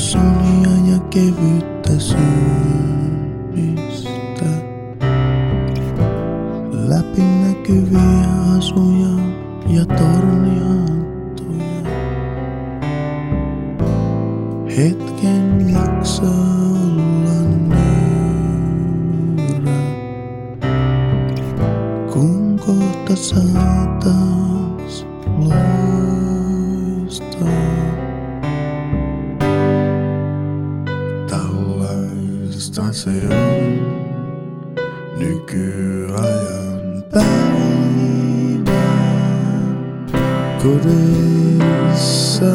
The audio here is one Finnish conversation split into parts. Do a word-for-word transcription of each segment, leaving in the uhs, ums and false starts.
sonia ja kevyttä syömistä. Läpinäkyviä asuja ja tornianttoja. Hetken jaksaa olla nöyrä, kun kohta saa taas loistaa. Tällaista se on nykyajan päivä kodissa.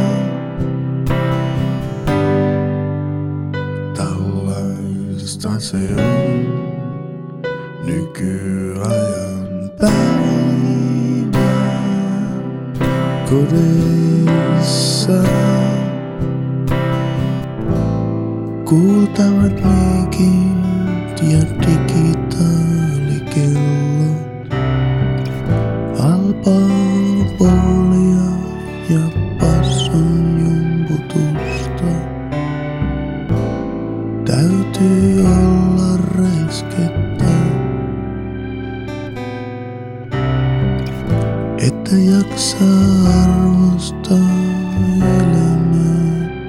Tällaista se on nykyajan päivä kodissa. Kuultavat leikit ja digitaalikellot, alpaapolia ja passon jumputusta. Täytyy olla räiskettä, että jaksaa arvostaa elämää.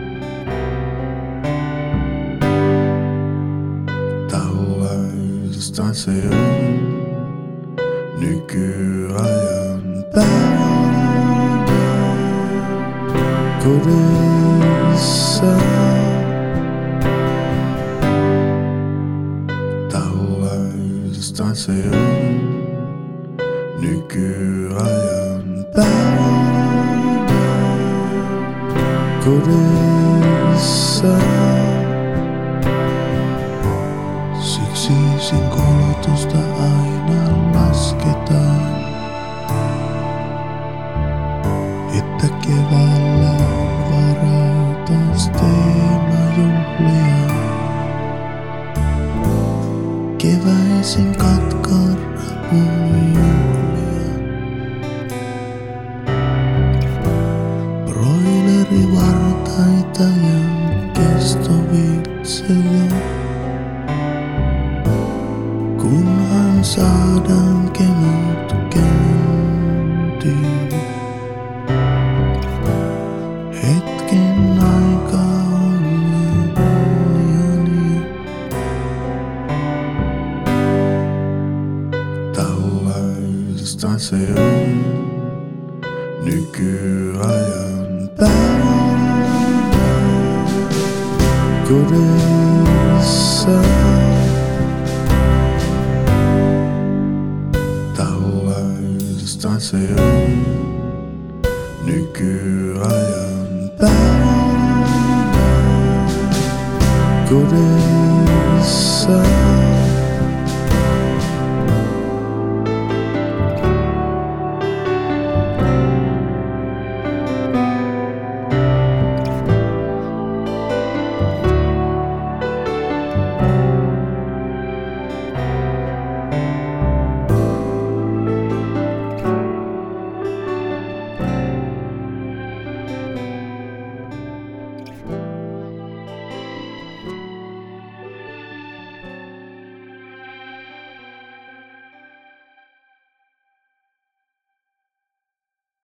Tällaista se on nykyajan päivä kodissa. Tällaista se on nykyajan päivä kodissa. Siksi kulutusta aina lasketaan, että keväällä on varaa taas teemajuhlia. Keväisin katkaa rapujuhlia. Broilerivartaita ja kestovitsejä. Kunhan saadaan kemut käyntiin. Hetken aikaa olla uljania. Tällaista se on nykyajan päivä kodissa. Tällaista se on nykyajan päivä kodissa.